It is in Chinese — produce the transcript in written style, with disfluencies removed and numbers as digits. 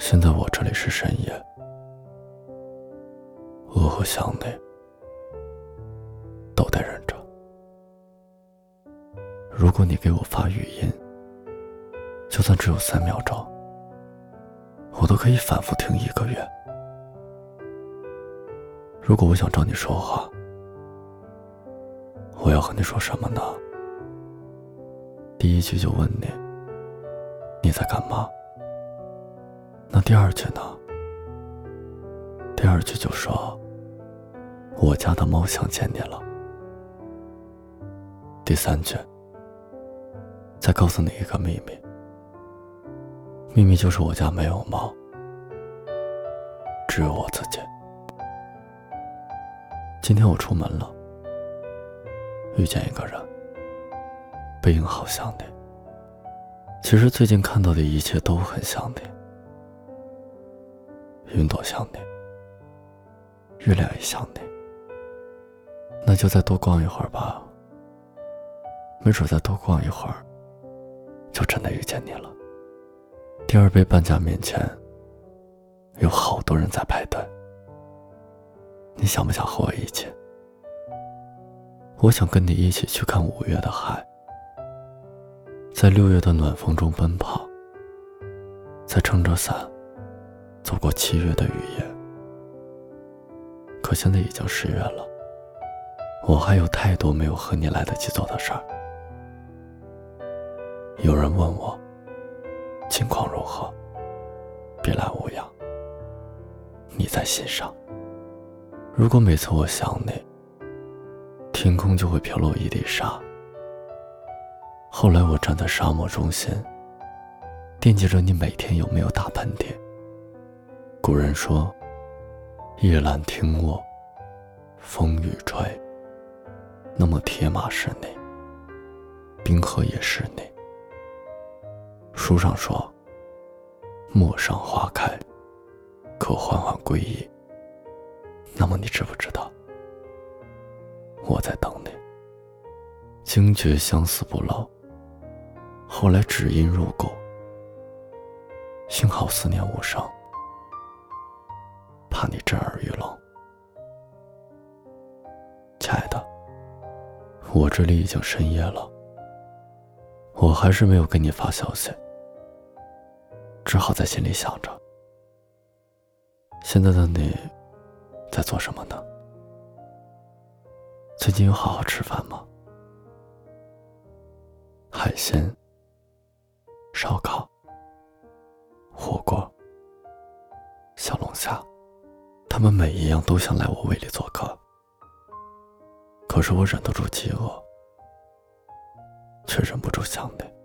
现在我这里是深夜，饿和想你都得忍着。如果你给我发语音，就算只有3秒钟，我都可以反复听1个月。如果我想找你说话，我要和你说什么呢？第1句就问你在干嘛？那第2句呢？第2句就说我家的猫想见你了。第3句再告诉你一个秘密，秘密就是我家没有猫，只有我自己。今天我出门了，遇见一个人，背影好像你。其实最近看到的一切都很像你，云朵像你，月亮也像你。那就再多逛一会儿吧，没准再多逛一会儿就真的遇见你了。第2杯半价面前有好多人在排队，你想不想和我一起？我想跟你一起去看5月的海，在6月的暖风中奔跑，再撑着伞走过7月的雨夜。可现在已经10月了，我还有太多没有和你来得及做的事儿。有人问我近况如何，别来无恙，你在心上。如果每次我想你，天空就会飘落一地沙。后来我站在沙漠中心，惦记着你每天有没有打喷嚏。古人说夜阑听我，风雨吹。那么铁马是你，冰河也是你。书上说陌上花开，可缓缓归意。那么你知不知道我在等你？惊觉相思不老，后来只因入骨。幸好思念无声，怕你震耳欲聋。亲爱的，我这里已经深夜了，我还是没有给你发消息，只好在心里想着，现在的你在做什么呢？最近有好好吃饭吗？海鲜、烧烤、火锅、小龙虾，他们每一样都想来我胃里做客，可是我忍得住饥饿，却忍不住想你。